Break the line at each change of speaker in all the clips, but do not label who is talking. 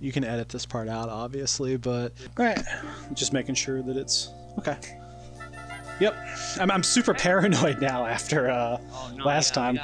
You can edit this part out, obviously, but right, just making sure that it's okay. Yep, I'm super paranoid now after last time.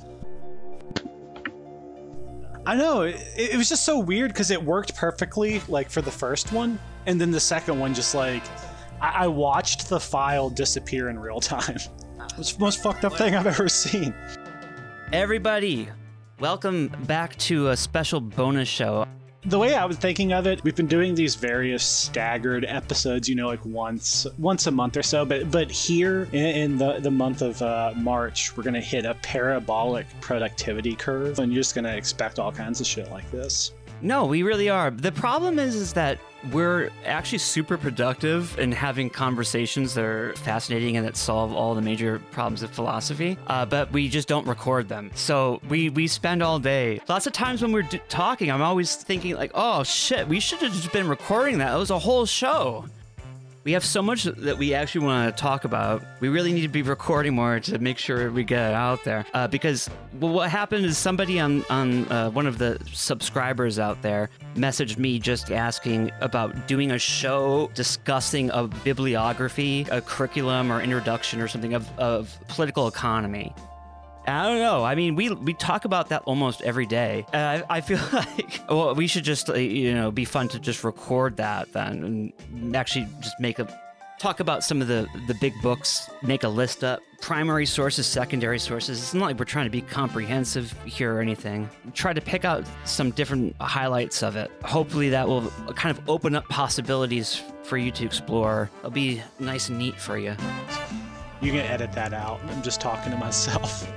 I know, it was just so weird because it worked perfectly, like, for the first one, and then the second one just, like, I watched the file disappear in real time. It was the most fucked up thing I've ever seen.
Everybody, welcome back to a special bonus show.
The way I was thinking of it, we've been doing these various staggered episodes, you know, like once a month or so. But here in the month of March, we're going to hit a parabolic productivity curve, and you're just going to expect all kinds of shit like this.
No, we really are. The problem is that we're actually super productive in having conversations that are fascinating and that solve all the major problems of philosophy, but we just don't record them. So we spend all day. Lots of times when we're talking, I'm always thinking like, oh shit, we should have just been recording that. It was a whole show. We have so much that we actually want to talk about. We really need to be recording more to make sure we get it out there. Because what happened is somebody on one of the subscribers out there messaged me just asking about doing a show discussing a bibliography, a curriculum or introduction or something of political economy. I don't know. I mean, we talk about that almost every day. I feel like, well, we should just, be fun to just record that then and actually just talk about some of the big books, make a list up, primary sources, secondary sources. It's not like we're trying to be comprehensive here or anything. Try to pick out some different highlights of it. Hopefully that will kind of open up possibilities for you to explore. It'll be nice and neat for you.
You can edit that out. I'm just talking to myself.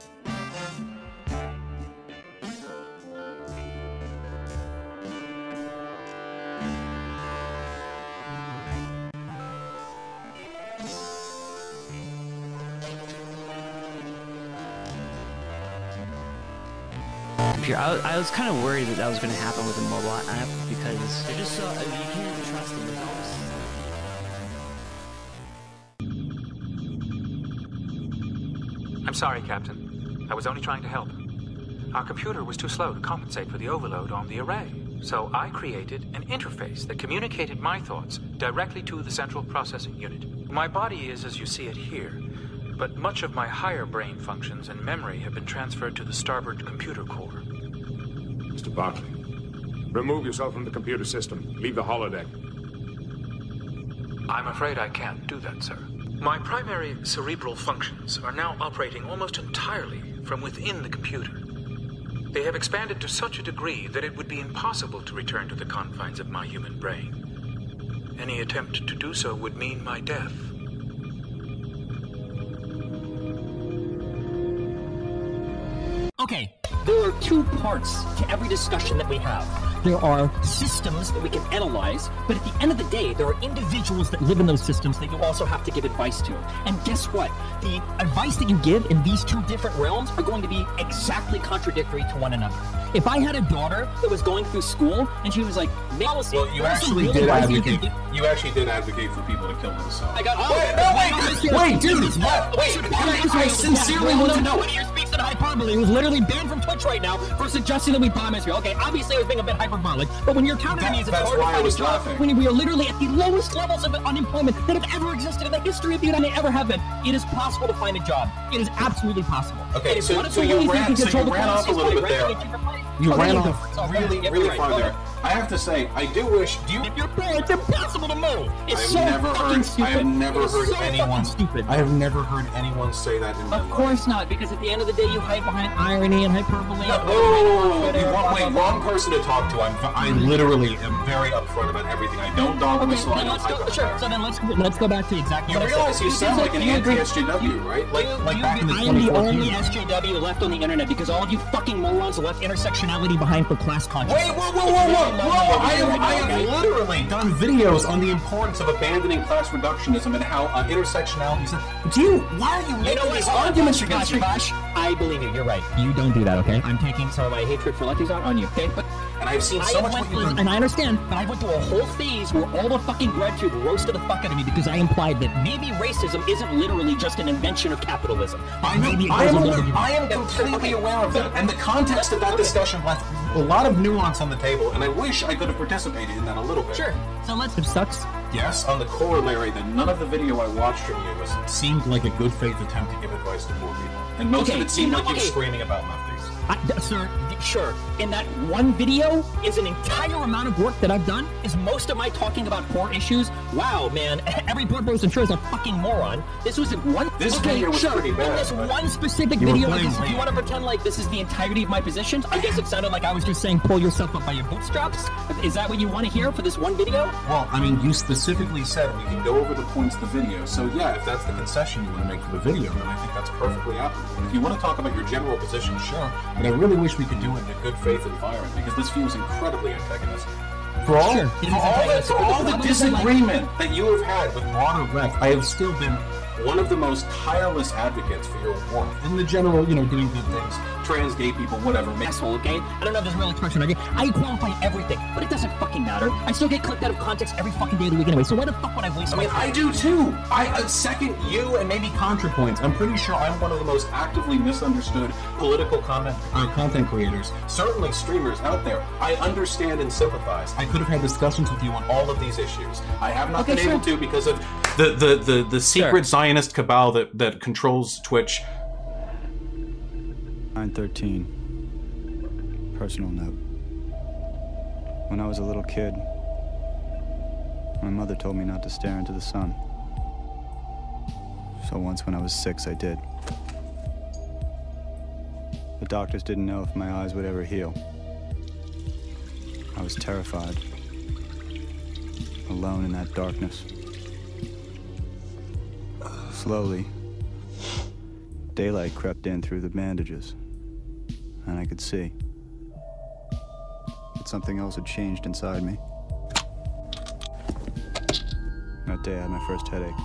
I was kind of worried that was going to happen with the mobile app because they're just so, you can't even trust them.
I'm sorry, Captain. I was only trying to help. Our computer was too slow to compensate for the overload on the array, so I created an interface that communicated my thoughts directly to the central processing unit. My body is as you see it here, but much of my higher brain functions and memory have been transferred to the starboard computer core.
Mr. Barclay, remove yourself from the computer system. Leave the holodeck.
I'm afraid I can't do that, sir. My primary cerebral functions are now operating almost entirely from within the computer. They have expanded to such a degree that it would be impossible to return to the confines of my human brain. Any attempt to do so would mean my death.
Okay, there are two parts to every discussion that we have. There are systems that we can analyze, but at the end of the day, there are individuals that live in those systems that you also have to give advice to. And guess what? The advice that you give in these two different realms are going to be exactly contradictory to one another. If I had a daughter that was going through school and she was like,
well, you actually did advocate. You actually did advocate for people to kill themselves.
I got.
Wait, dude! I sincerely want to know.
When your speaks in hyperbole, who's literally banned from Twitch right now for suggesting that we bomb Israel. Okay, obviously I was being a bit hyperbolic, but when you're counting me, it's hard to find a job when we are literally at the lowest levels of unemployment that have ever existed in the history of the United ever have been. It is possible to find a job. It is absolutely possible.
Okay, so you ran off a little bit there. You ran off really far there. I have to say, I do wish.
If you're poor, it's impossible to move. It's so fucking stupid.
I have never heard anyone. I have never heard anyone say that in my life.
Of course not, because at the end of the day, you hide behind irony and hyperbole.
Wrong person to talk to. I literally am very upfront about everything. I don't dog whistle. I don't hype.
Sure. So then let's go back to exactly.
You realize you sound like an anti-SJW, right? Like back in the 2014.
I am the only SJW left on the internet because all of you fucking morons left intersectionality behind for class consciousness.
Wait, whoa! I have literally done videos on the importance of abandoning class reductionism and how intersectionality is. Why are you making these arguments against me?
I believe you. You're right. You don't do that, okay? I'm taking some of my hatred for lefties out on you, okay? But
and I've seen so much what you've done.
And I understand, but I went through a whole phase where all the fucking breadtube roasted the fuck out of me because I implied that maybe racism isn't literally just an invention of capitalism.
I am completely aware of that. And the context of that discussion a lot of nuance on the table, and I wish I could have participated in that a little bit.
Sure. So let's. It sucks.
Yes, on the corollary that none of the video I watched from you seemed like a good faith attempt to give advice to poor people. And most of it seemed like you were screaming about lefties.
Sir, sure. In that one video is an entire amount of work that I've done. Is most of my talking about poor issues? Wow, man. Every Blood Bros and Sure is a fucking moron. This was one.
This video was pretty bad.
In this one specific video, if you want to pretend like this is the entirety of my positions, I guess it sounded like I was just saying pull yourself up by your bootstraps. Is that what you want to hear for this one video?
Well, I mean, you specifically said we can go over the points of the video. So yeah, if that's the concession you want to make for the video, then I think that's perfectly applicable. If you want to talk about your general position, sure. But I really wish we could do it in a good faith environment, because this feels incredibly antagonistic. For all the disagreement that you have had with broader ref, I have still been one of the most tireless advocates for your work. In the general, doing good things. Trans, gay people, whatever.
Asshole, okay? I don't know if there's a real expression, okay? I qualify everything, but it doesn't fucking matter. I still get clipped out of context every fucking day of the week anyway, so why the fuck would I waste my time?
I do too! I second you and maybe ContraPoints. I'm pretty sure I'm one of the most actively misunderstood political content creators, certainly streamers out there. I understand and sympathize. I could have had discussions with you on all of these issues. I have not been able to because of the secret Zionist cabal that controls Twitch.
913. Personal note. When I was a little kid, my mother told me not to stare into the sun. So once when I was 6, I did. The doctors didn't know if my eyes would ever heal. I was terrified. Alone in that darkness. Slowly, daylight crept in through the bandages, and I could see. But something else had changed inside me. That day I had my first headache.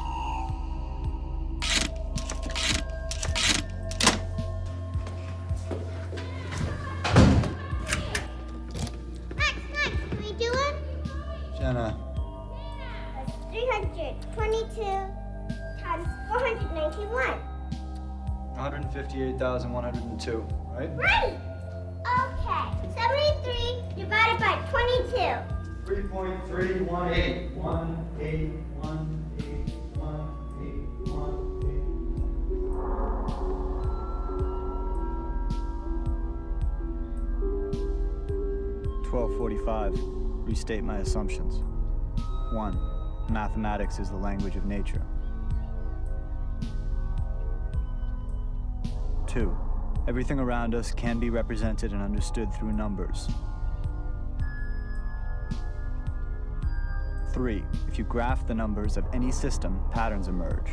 Max, what are you doing?
Jenna.
322 times 491.
158,102, right?
Right! Okay, 73 divided by 22.
3.318. 1245. Restate my assumptions. 1. Mathematics is the language of nature. 2. Everything around us can be represented and understood through numbers. 3. If you graph the numbers of any system, patterns emerge.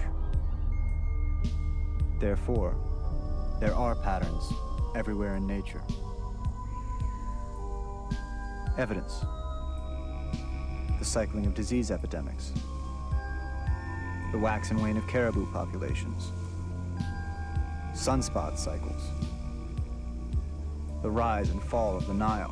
Therefore, there are patterns everywhere in nature. Evidence. The cycling of disease epidemics. The wax and wane of caribou populations. Sunspot cycles. The rise and fall of the Nile.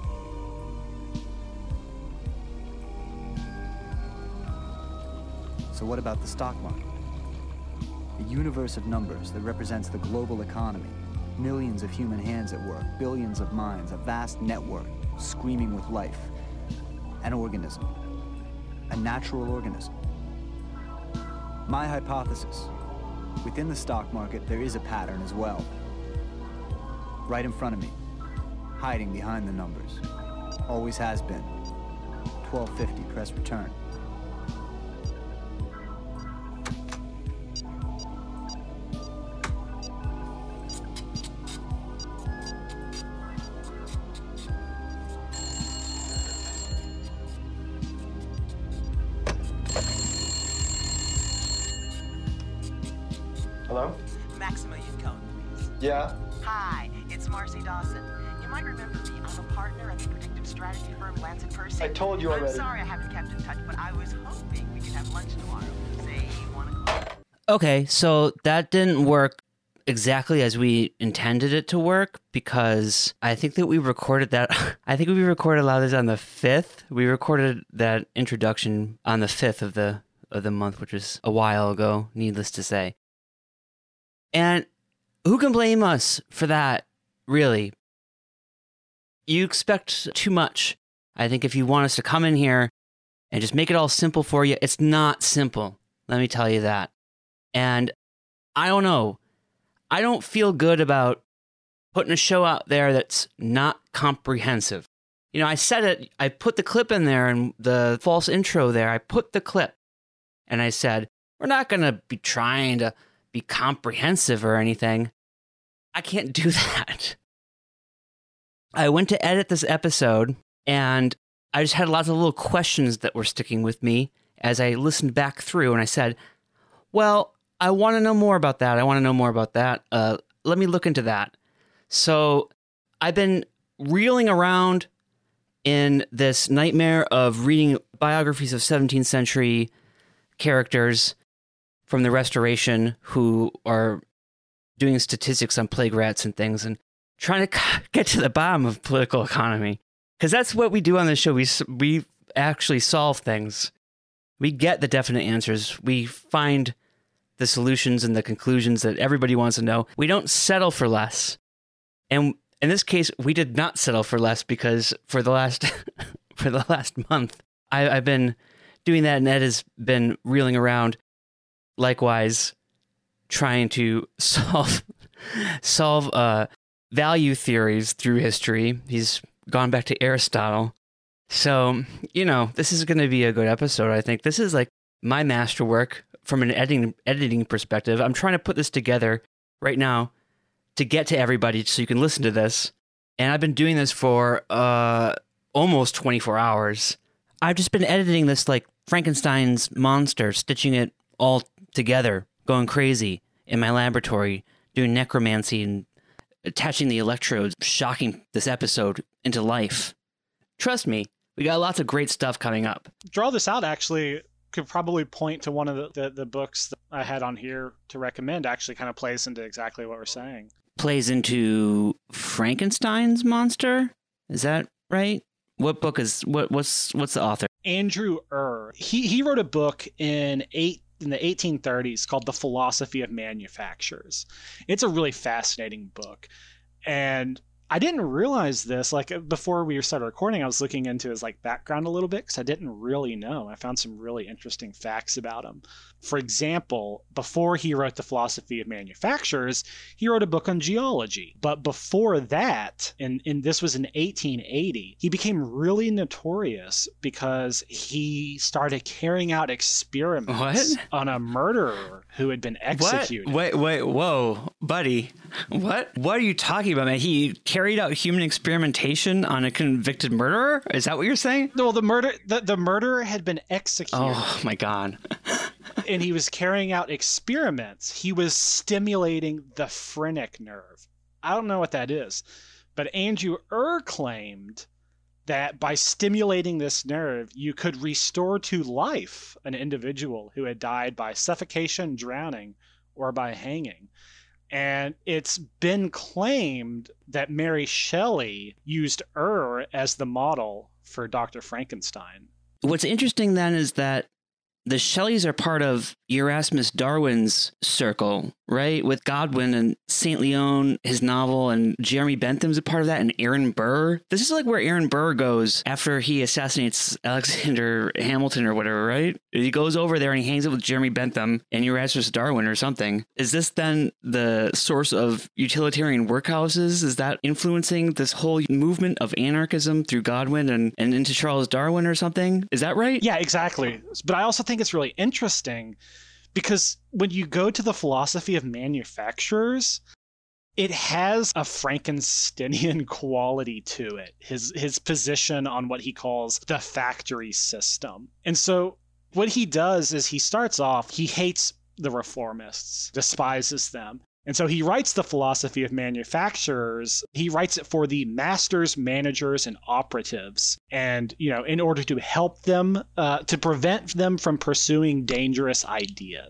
So what about the stock market? A universe of numbers that represents the global economy. Millions of human hands at work, billions of minds, a vast network screaming with life. An organism. A natural organism. My hypothesis. Within the stock market, there is a pattern as well. Right in front of me, hiding behind the numbers. Always has been. 1250, press return.
Hello?
Maximilian Cohn, please.
Yeah?
Hi, it's Marcy Dawson. You might remember me. I'm a partner at the predictive strategy firm Lance & Percy.
I told you already.
I'm sorry I haven't kept in touch, but I was hoping we could have lunch tomorrow. Say 1 o'clock.
Okay, so that didn't work exactly as we intended it to work, because I think that we recorded that. I think we recorded a lot of this on the 5th. We recorded that introduction on the 5th of the month, which was a while ago, needless to say. And who can blame us for that, really? you expect too much. I think if you want us to come in here and just make it all simple for you, it's not simple. Let me tell you that. And I don't know. I don't feel good about putting a show out there that's not comprehensive. You know, I said it, I put the clip in there and the false intro there. I put the clip and I said, we're not going to be trying to be comprehensive or anything. I can't do that. I went to edit this episode and I just had lots of little questions that were sticking with me as I listened back through, and I said, well, I want to know more about that. I want to know more about that. Let me look into that. So I've been reeling around in this nightmare of reading biographies of 17th century characters from the Restoration who are doing statistics on plague rats and things and trying to get to the bottom of political economy. Because that's what we do on this show. We actually solve things. We get the definite answers. We find the solutions and the conclusions that everybody wants to know. We don't settle for less. And in this case, we did not settle for less because for the last month, I've been doing that, and Ed has been reeling around, likewise, trying to solve value theories through history. He's gone back to Aristotle. So, you know, this is going to be a good episode, I think. This is like my masterwork from an editing perspective. I'm trying to put this together right now to get to everybody so you can listen to this. And I've been doing this for almost 24 hours. I've just been editing this like Frankenstein's monster, stitching it all together, going crazy in my laboratory, doing necromancy and attaching the electrodes, shocking this episode into life. Trust me, we got lots of great stuff coming up.
Draw This Out actually could probably point to one of the books that I had on here to recommend. Actually kind of plays into exactly what we're saying.
Plays into Frankenstein's monster? Is that right? What book is what's the author?
Andrew He wrote a book in the 1830s called The Philosophy of Manufactures. It's a really fascinating book. And I didn't realize this, like before we started recording, I was looking into his like background a little bit because I didn't really know. I found some really interesting facts about him. For example, before he wrote The Philosophy of Manufactures, he wrote a book on geology. But before that, and this was in 1880, he became really notorious because he started carrying out experiments on a murderer who had been executed.
Wait, whoa, buddy. What are you talking about, man? He carried out human experimentation on a convicted murderer? Is that what you're saying?
No, the murderer had been executed.
Oh my God.
And he was carrying out experiments. He was stimulating the phrenic nerve. I don't know what that is, but Andrew claimed that by stimulating this nerve, you could restore to life an individual who had died by suffocation, drowning, or by hanging. And it's been claimed that Mary Shelley used as the model for Dr. Frankenstein.
What's interesting then is that the Shelleys are part of Erasmus Darwin's circle, right? With Godwin and St. Leon, his novel, and Jeremy Bentham's a part of that, and Aaron Burr. This is like where Aaron Burr goes after he assassinates Alexander Hamilton or whatever, right? He goes over there and he hangs out with Jeremy Bentham and Erasmus Darwin or something. Is this then the source of utilitarian workhouses? Is that influencing this whole movement of anarchism through Godwin and into Charles Darwin or something? Is that right?
Yeah, exactly. But I also think it's really interesting because when you go to the Philosophy of Manufactures, it has a Frankensteinian quality to it, his position on what he calls the factory system. And so what he does is he starts off, he hates the reformists, despises them. And so he writes the Philosophy of Manufacturers. He writes it for the masters, managers, and operatives. And, you know, in order to help them, to prevent them from pursuing dangerous ideas.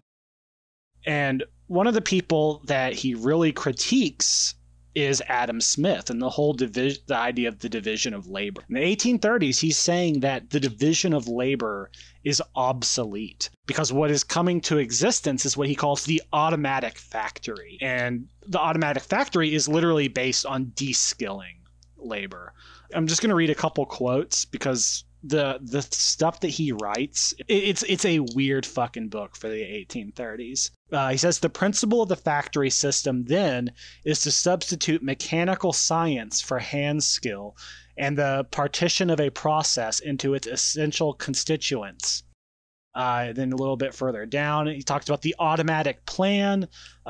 And one of the people that he really critiques is Adam Smith and the whole the idea of the division of labor. In the 1830s, he's saying that the division of labor is obsolete because what is coming to existence is what he calls the automatic factory. And the automatic factory is literally based on de-skilling labor. I'm just going to read a couple quotes because the stuff that he writes, it's a weird fucking book for the 1830s. He says the principle of the factory system then is to substitute mechanical science for hand skill and the partition of a process into its essential constituents. Then a little bit further down, he talks about the automatic plan.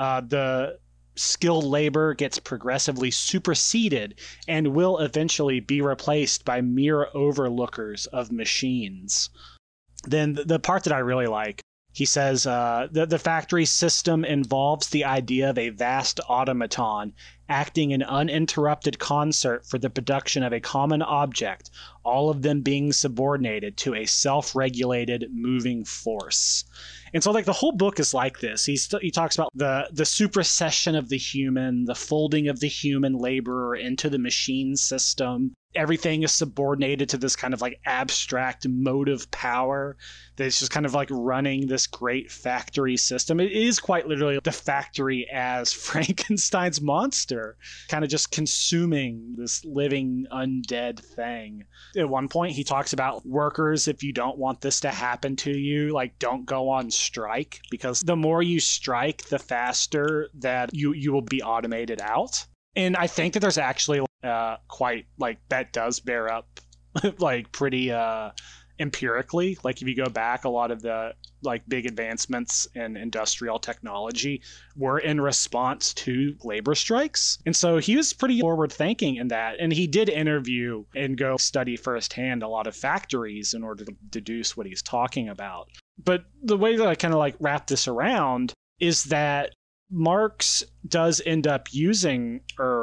The skilled labor gets progressively superseded and will eventually be replaced by mere overlookers of machines. Then the part that I really like, he says the factory system involves the idea of a vast automaton acting in uninterrupted concert for the production of a common object, all of them being subordinated to a self-regulated moving force. And so, like, the whole book is like this. He talks about the supersession of the human, the folding of the human laborer into the machine system. Everything is subordinated to this kind of like abstract motive power that's just kind of like running this great factory system. It is quite literally the factory as Frankenstein's monster, kind of just consuming this living undead thing. At one point, he talks about workers, if you don't want this to happen to you, like, don't go on strike, because the more you strike, the faster that you will be automated out. And I think that there's actually quite, like, that does bear up, like, pretty empirically. Like, if you go back, a lot of the, like, big advancements in industrial technology were in response to labor strikes. And so he was pretty forward thinking in that. And he did interview and go study firsthand a lot of factories in order to deduce what he's talking about. But the way that I kind of like wrap this around is that Marx does end up using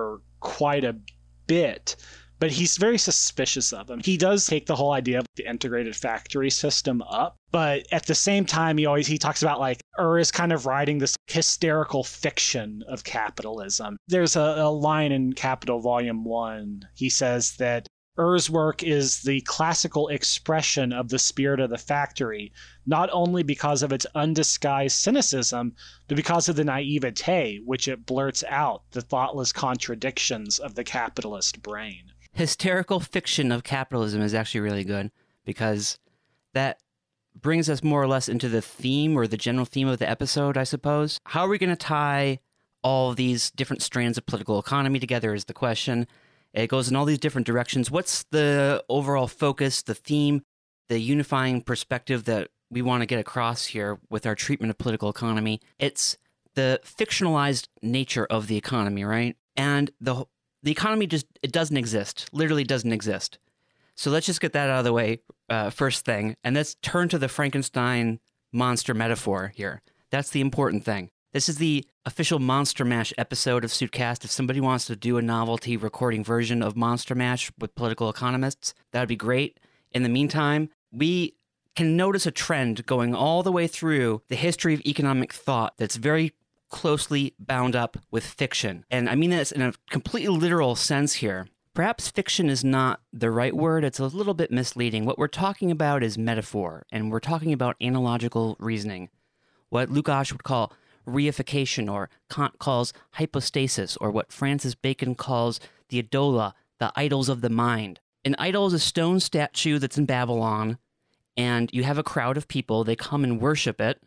quite a bit, but he's very suspicious of him. He does take the whole idea of the integrated factory system up, but at the same time, he talks about like is kind of writing this hysterical fiction of capitalism. There's a line in Capital Volume 1. He says that Ur's work is the classical expression of the spirit of the factory, not only because of its undisguised cynicism, but because of the naivete which it blurts out the thoughtless contradictions of the capitalist brain.
Hysterical fiction of capitalism is actually really good, because that brings us more or less into the theme, or the general theme of the episode, I suppose. How are we going to tie all these different strands of political economy together is the question. It goes in all these different directions. What's the overall focus, the theme, the unifying perspective that we want to get across here with our treatment of political economy? It's the fictionalized nature of the economy, right? And the economy it doesn't exist, literally doesn't exist. So let's just get that out of the way first thing, and let's turn to the Frankenstein monster metaphor here. That's the important thing. This is the official Monster Mash episode of Suitcast. If somebody wants to do a novelty recording version of Monster Mash with political economists, that would be great. In the meantime, we can notice a trend going all the way through the history of economic thought that's very closely bound up with fiction. And I mean this in a completely literal sense here. Perhaps fiction is not the right word. It's a little bit misleading. What we're talking about is metaphor, and we're talking about analogical reasoning. What Lukács would call reification, or Kant calls hypostasis, or what Francis Bacon calls the idola, the idols of the mind. An idol is a stone statue that's in Babylon, and you have a crowd of people, they come and worship it,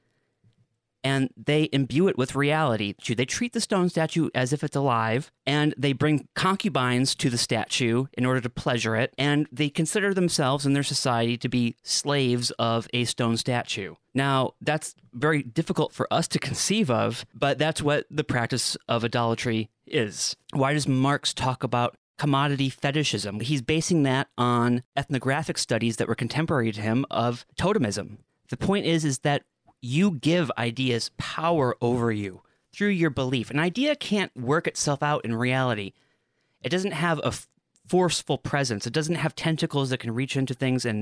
and they imbue it with reality. They treat the stone statue as if it's alive, and they bring concubines to the statue in order to pleasure it, and they consider themselves and their society to be slaves of a stone statue. Now, that's very difficult for us to conceive of, but that's what the practice of idolatry is. Why does Marx talk about commodity fetishism? He's basing that on ethnographic studies that were contemporary to him of totemism. The point is that you give ideas power over you through your belief. An idea can't work itself out in reality. It doesn't have a forceful presence. It doesn't have tentacles that can reach into things and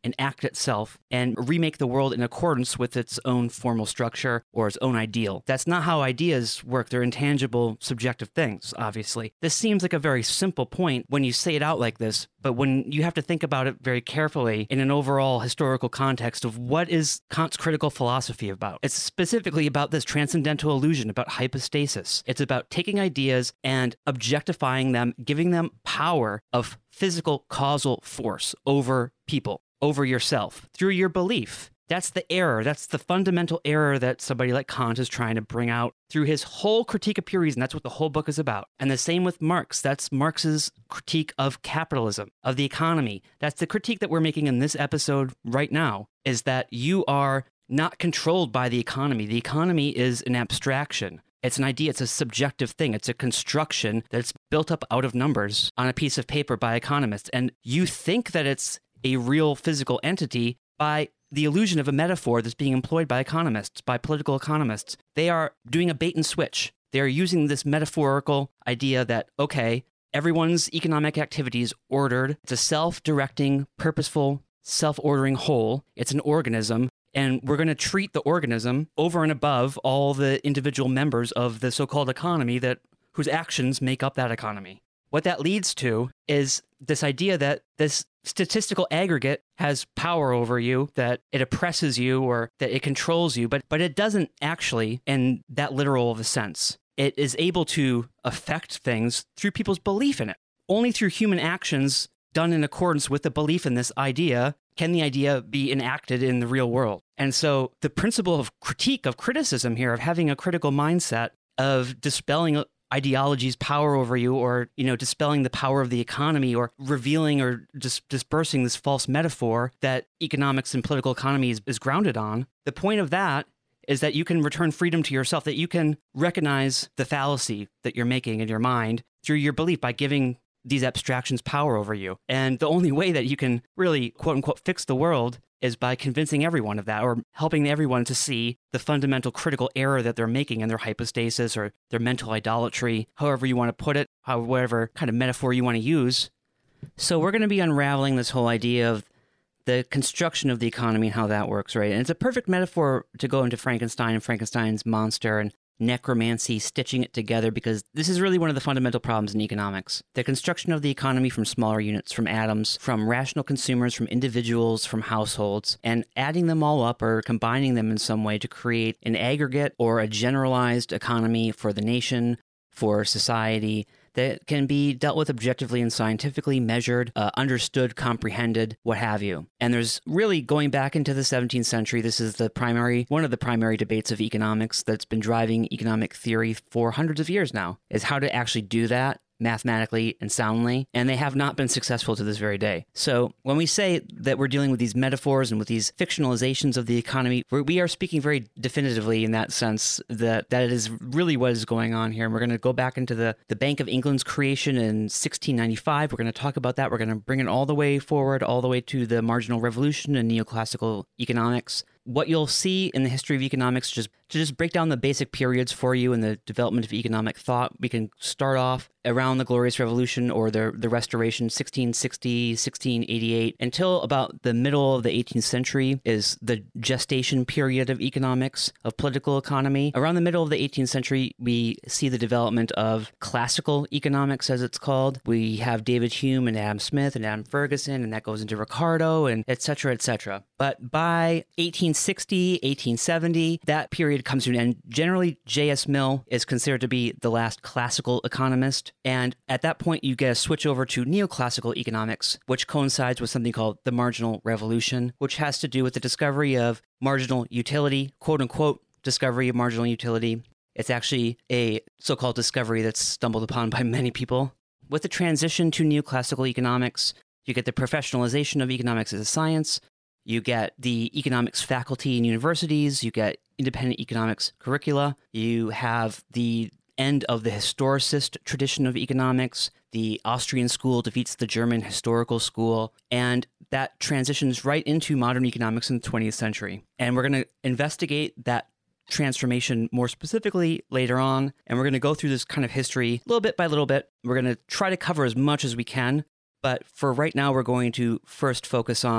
enact itself and remake the world in accordance with its own formal structure or its own ideal. That's not how ideas work. They're intangible, subjective things, obviously. This seems like a very simple point when you say it out like this, but when you have to think about it very carefully in an overall historical context of what is Kant's critical philosophy about. It's specifically about this transcendental illusion, about hypostasis. It's about taking ideas and objectifying them, giving them power of physical causal force over people, over yourself, through your belief. That's the error. That's the fundamental error that somebody like Kant is trying to bring out through his whole critique of pure reason. That's what the whole book is about. And the same with Marx. That's Marx's critique of capitalism, of the economy. That's the critique that we're making in this episode right now, is that you are not controlled by the economy. The economy is an abstraction. It's an idea. It's a subjective thing. It's a construction that's built up out of numbers on a piece of paper by economists. And you think that it's a real physical entity by the illusion of a metaphor that's being employed by economists, by political economists. They are doing a bait and switch. They're using this metaphorical idea that, okay, everyone's economic activity is ordered. It's a self-directing, purposeful, self-ordering whole. It's an organism. And we're going to treat the organism over and above all the individual members of the so-called economy whose actions make up that economy. What that leads to is this idea that this statistical aggregate has power over you, that it oppresses you or that it controls you, but it doesn't actually in that literal of a sense. It is able to affect things through people's belief in it. Only through human actions done in accordance with the belief in this idea can the idea be enacted in the real world. And so the principle of critique, of criticism here, of having a critical mindset, of dispelling ideology's power over you, or, dispelling the power of the economy, or revealing or dispersing this false metaphor that economics and political economy is grounded on. The point of that is that you can return freedom to yourself, that you can recognize the fallacy that you're making in your mind through your belief by giving these abstractions power over you. And the only way that you can really, quote unquote, fix the world is by convincing everyone of that, or helping everyone to see the fundamental critical error that they're making in their hypostasis or their mental idolatry, however you want to put it, whatever kind of metaphor you want to use. So we're going to be unraveling this whole idea of the construction of the economy and how that works, right? And it's a perfect metaphor to go into Frankenstein and Frankenstein's monster and necromancy, stitching it together, because this is really one of the fundamental problems in economics. The construction of the economy from smaller units, from atoms, from rational consumers, from individuals, from households, and adding them all up or combining them in some way to create an aggregate or a generalized economy for the nation, for society, that can be dealt with objectively and scientifically, measured, understood, comprehended, what have you. And there's really, going back into the 17th century, this is one of the primary debates of economics that's been driving economic theory for hundreds of years now, is how to actually do that mathematically and soundly, and they have not been successful to this very day. So when we say that we're dealing with these metaphors and with these fictionalizations of the economy, we are speaking very definitively in that sense that it is really what is going on here. And we're going to go back into the Bank of England's creation in 1695. We're going to talk about that. We're going to bring it all the way forward, all the way to the marginal revolution and neoclassical economics. What you'll see in the history of economics, to just break down the basic periods for you in the development of economic thought, we can start off around the Glorious Revolution or the Restoration, 1660, 1688, until about the middle of the 18th century is the gestation period of economics, of political economy. Around the middle of the 18th century, we see the development of classical economics, as it's called. We have David Hume and Adam Smith and Adam Ferguson, and that goes into Ricardo and et cetera, et cetera. But by 1860, 1870, that period comes to an end. Generally, J.S. Mill is considered to be the last classical economist. And at that point, you get a switch over to neoclassical economics, which coincides with something called the marginal revolution, which has to do with the discovery of marginal utility, quote unquote, discovery of marginal utility. It's actually a so-called discovery that's stumbled upon by many people. With the transition to neoclassical economics, you get the professionalization of economics as a science. You get the economics faculty in universities. You get independent economics curricula. You have the end of the historicist tradition of economics. The Austrian school defeats the German historical school. And that transitions right into modern economics in the 20th century. And we're going to investigate that transformation more specifically later on. And we're going to go through this kind of history little bit by little bit. We're going to try to cover as much as we can. But for right now, we're going to first focus on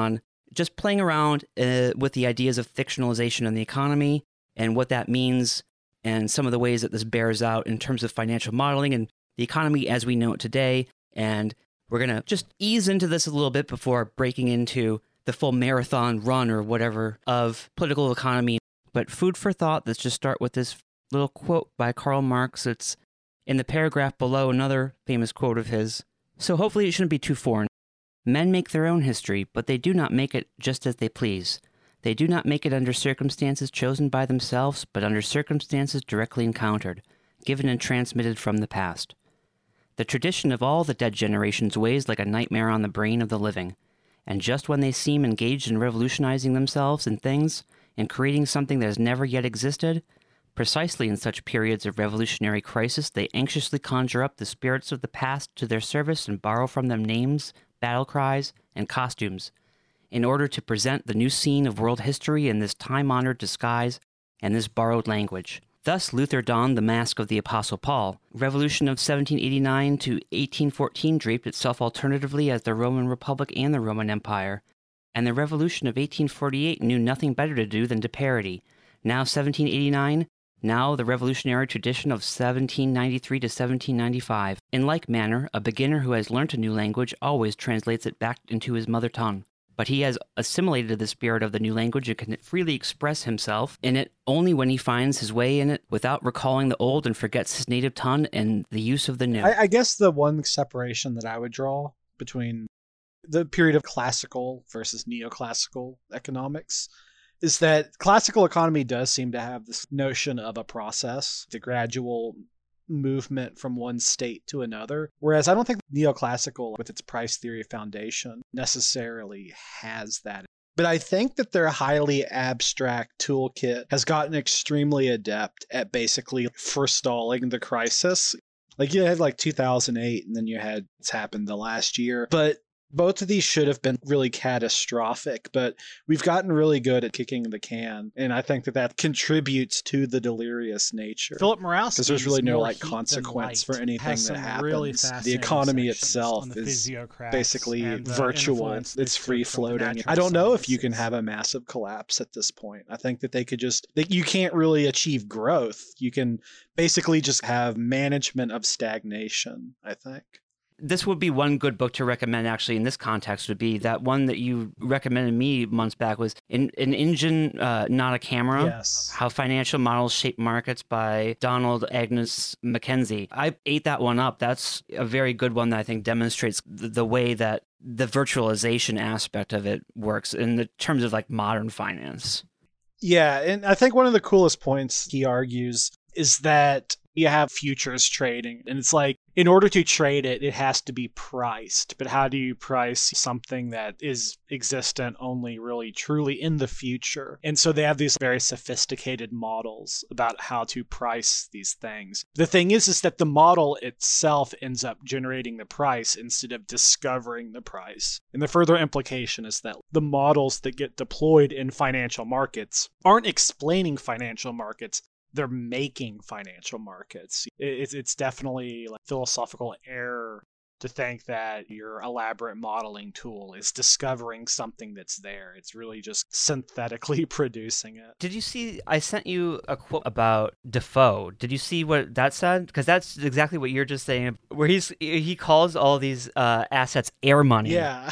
just playing around with the ideas of fictionalization in the economy and what that means and some of the ways that this bears out in terms of financial modeling and the economy as we know it today. And we're going to just ease into this a little bit before breaking into the full marathon run or whatever of political economy. But food for thought, let's just start with this little quote by Karl Marx. It's in the paragraph below, another famous quote of his. So hopefully it shouldn't be too foreign. Men make their own history, but they do not make it just as they please. They do not make it under circumstances chosen by themselves, but under circumstances directly encountered, given and transmitted from the past. The tradition of all the dead generations weighs like a nightmare on the brain of the living, and just when they seem engaged in revolutionizing themselves and things, in creating something that has never yet existed, precisely in such periods of revolutionary crisis, they anxiously conjure up the spirits of the past to their service and borrow from them names, battle cries, and costumes, in order to present the new scene of world history in this time-honored disguise and this borrowed language. Thus Luther donned the mask of the Apostle Paul. Revolution of 1789 to 1814 draped itself alternatively as the Roman Republic and the Roman Empire, and the Revolution of 1848 knew nothing better to do than to parody. Now 1789, now the revolutionary tradition of 1793 to 1795. In like manner, a beginner who has learnt a new language always translates it back into his mother tongue. But he has assimilated the spirit of the new language and can freely express himself in it only when he finds his way in it without recalling the old and forgets his native tongue and the use of the new.
I guess the one separation that I would draw between the period of classical versus neoclassical economics is that classical economy does seem to have this notion of a process, the gradual movement from one state to another. Whereas I don't think neoclassical, with its price theory foundation, necessarily has that. But I think that their highly abstract toolkit has gotten extremely adept at basically forestalling the crisis. Like you had like 2008 and then you had what's happened the last year. But both of these should have been really catastrophic, but we've gotten really good at kicking the can, and I think that that contributes to the delirious nature.
Philip Morawski,
because there's really no like consequence for anything that happens.
Really
the economy itself is basically virtual. It's free floating. I don't know if you can have a massive collapse at this point. I think that they could just you can't really achieve growth. You can basically just have management of stagnation, I think.
This would be one good book to recommend, actually, in this context, would be that one that you recommended me months back was An Engine, Not a Camera.
Yes.
How Financial Models Shape Markets by Donald Agnes Mackenzie. I ate that one up. That's a very good one that I think demonstrates the way that the virtualization aspect of it works in the terms of like modern finance.
Yeah, and I think one of the coolest points he argues is that you have futures trading, and it's like, in order to trade it, it has to be priced. But how do you price something that is existent only really truly in the future? And so they have these very sophisticated models about how to price these things. The thing is that the model itself ends up generating the price instead of discovering the price. And the further implication is that the models that get deployed in financial markets aren't explaining financial markets. They're making financial markets. It's definitely like philosophical error to think that your elaborate modeling tool is discovering something that's there. It's really just synthetically producing it.
Did you see, I sent you a quote about Defoe. Did you see what that said? Because that's exactly what you're just saying, where he calls all these assets air money.
Yeah.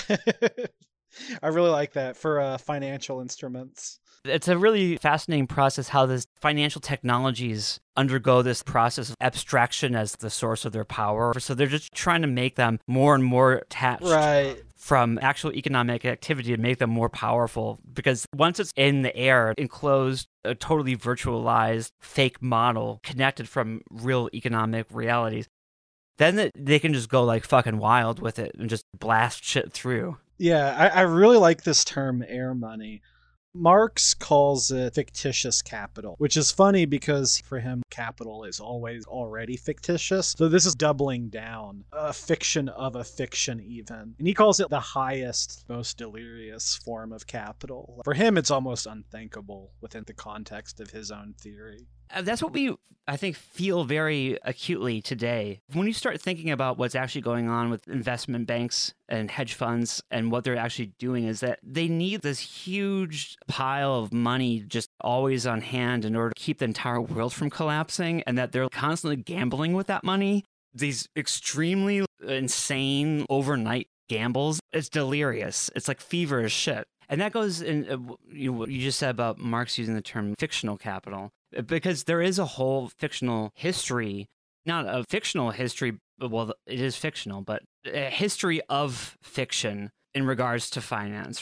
I really like that for financial instruments.
It's a really fascinating process how this financial technologies undergo this process of abstraction as the source of their power. So they're just trying to make them more and more attached from actual economic activity to make them more powerful. Because once it's in the air, enclosed, a totally virtualized fake model connected from real economic realities, then they can just go like fucking wild with it and just blast shit through.
Yeah, I really like this term air money. Marx calls it fictitious capital, which is funny because for him, capital is always already fictitious. So this is doubling down, a fiction of a fiction even. And he calls it the highest, most delirious form of capital. For him, it's almost unthinkable within the context of his own theory.
That's what we, I think, feel very acutely today. When you start thinking about what's actually going on with investment banks and hedge funds and what they're actually doing is that they need this huge pile of money just always on hand in order to keep the entire world from collapsing, and that they're constantly gambling with that money. These extremely insane overnight gambles, it's delirious. It's like feverish shit. And that goes in what you just said about Marx using the term fictional capital, because there is a whole fictional history, not a fictional history, well, it is fictional, but a history of fiction in regards to finance.